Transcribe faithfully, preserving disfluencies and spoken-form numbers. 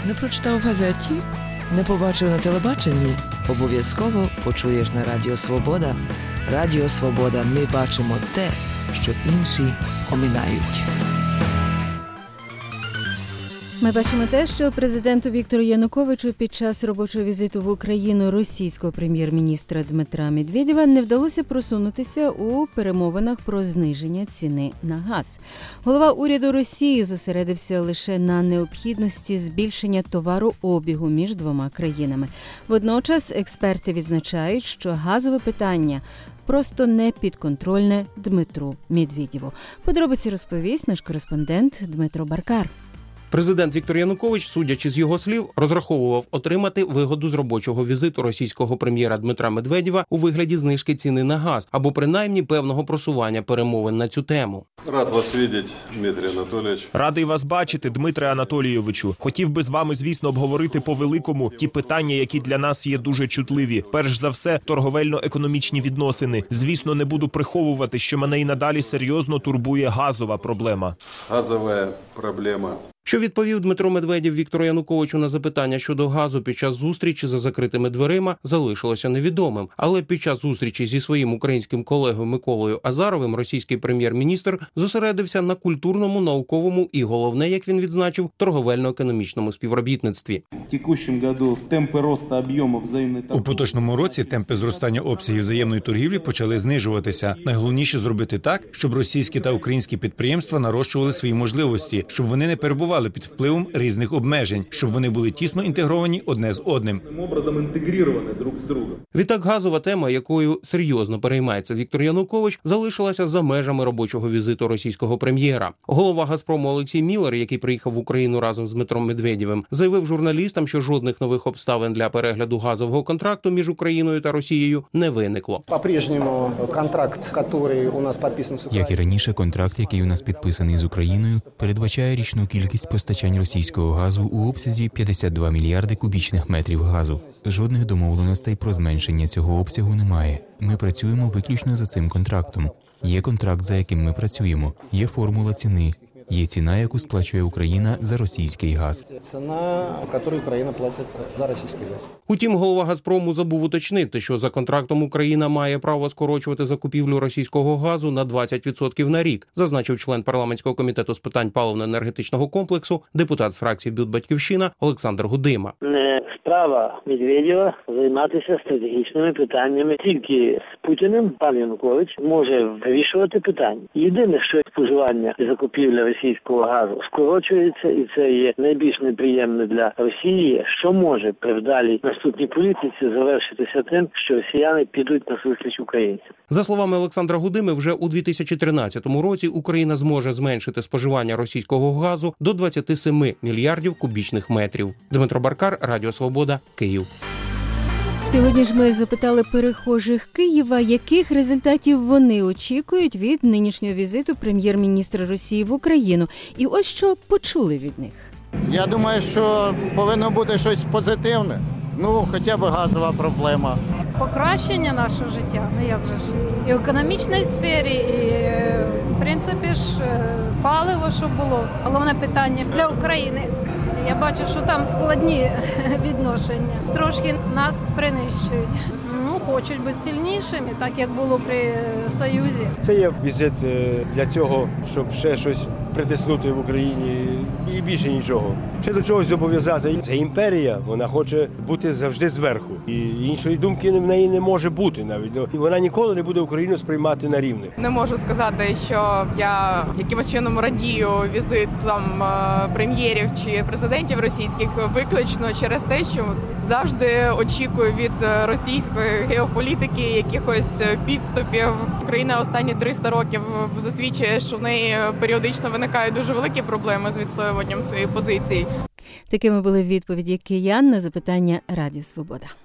Не прочитав в газеті? Не побачив на телебаченні? Обов'язково почуєш на Радіо Свобода. Радіо Свобода. Ми бачимо те, що інші оминають. Ми бачимо те, що президенту Віктору Януковичу під час робочого візиту в Україну російського прем'єр-міністра Дмитра Медведєва не вдалося просунутися у перемовинах про зниження ціни на газ. Голова уряду Росії зосередився лише на необхідності збільшення товарообігу між двома країнами. Водночас експерти відзначають, що газове питання просто не підконтрольне Дмитру Медведєву. Подробиці розповість наш кореспондент Дмитро Баркар. Президент Віктор Янукович, судячи з його слів, розраховував отримати вигоду з робочого візиту російського прем'єра Дмитра Медведєва у вигляді знижки ціни на газ або принаймні певного просування перемовин на цю тему. Рад вас бачити, Дмитрій Анатолійович. Радий вас бачити, Дмитре Анатолійовичу. Хотів би з вами, звісно, обговорити по-великому ті питання, які для нас є дуже чутливі. Перш за все, торговельно-економічні відносини. Звісно, не буду приховувати, що мене і надалі серйозно турбує газова проблема. Газова проблема. Що відповів Дмитро Медведєв Віктору Януковичу на запитання щодо газу під час зустрічі за закритими дверима, залишилося невідомим. Але під час зустрічі зі своїм українським колегою Миколою Азаровим російський прем'єр-міністр зосередився на культурному, науковому і, головне, як він відзначив, торговельно-економічному співробітництві. У поточному році темпи зростання обсягів взаємної торгівлі почали знижуватися. Найголовніше зробити так, щоб російські та українські підприємства нарощували свої можливості, щоб вони не перебували під впливом різних обмежень, щоб вони були тісно інтегровані одне з одним. Відтак газова тема, якою серйозно переймається Віктор Янукович, залишилася за межами робочого візиту російського прем'єра. Голова «Газпрому» Олексій Міллер, який приїхав в Україну разом з Дмитром Медведєвим, заявив журналістам, що жодних нових обставин для перегляду газового контракту між Україною та Росією не виникло. По-прежнему контракт, який у нас підписаний з Україною. Як і раніше, контракт, який у нас підписаний з Україною, передбачає річну кількість постачань російського газу у обсязі п'ятдесят два мільярди кубічних метрів газу. Жодних домовленостей про зменшення цього обсягу немає. Ми працюємо виключно за цим контрактом. Є контракт, за яким ми працюємо. Є формула ціни. Є ціна, яку сплачує Україна за російський газ. Ціна, яку Україна платить за російський газ. Утім, голова «Газпрому» забув уточнити, що за контрактом Україна має право скорочувати закупівлю російського газу на двадцять відсотків на рік, зазначив член парламентського комітету з питань паливно-енергетичного комплексу, депутат з фракції «Бют Батьківщина» Олександр Гудима. Не справа Медведєва займатися стратегічними питаннями. Тільки з Путіним пан Янукович може вирішувати питання. Єдине, що споживання і закупівля російського газу скорочується, і це є найбільш неприємне для Росії, що може при вдалій наступній політиці завершитися тим, що росіяни підуть на зустріч українцям. За словами Олександра Гудими, вже у дві тисячі тринадцятому році Україна зможе зменшити споживання російського газу до двадцять сім мільярдів кубічних метрів. Дмитро Баркар, Радіо Свобода, Київ. Сьогодні ж ми запитали перехожих Києва, яких результатів вони очікують від нинішнього візиту прем'єр-міністра Росії в Україну. І ось що почули від них. Я думаю, що повинно бути щось позитивне. Ну, хоча б газова проблема. Покращення нашого життя, ну як же ж, і в економічній сфері, і, в принципі ж, паливо, щоб було. Головне питання для України. Я бачу, що там складні відношення. Трошки нас принищують. Ну, хочуть бути сильнішими, так як було при Союзі. Це є візит для цього, щоб ще щось притиснути в Україні і більше нічого. Ще до чогось зобов'язати. Це імперія, вона хоче бути завжди зверху. І іншої думки в неї не може бути навіть. Вона ніколи не буде Україну сприймати на рівних. Не можу сказати, що я якимось чином радію візитам прем'єрів чи президентів російських виключно через те, що завжди очікую від російської геополітики якихось підступів. Україна останні триста років засвідчує, що в неї періодично виникають дуже великі проблеми з відстоюванням своєї позиції. Такими були відповіді киян на запитання Радіо Свобода.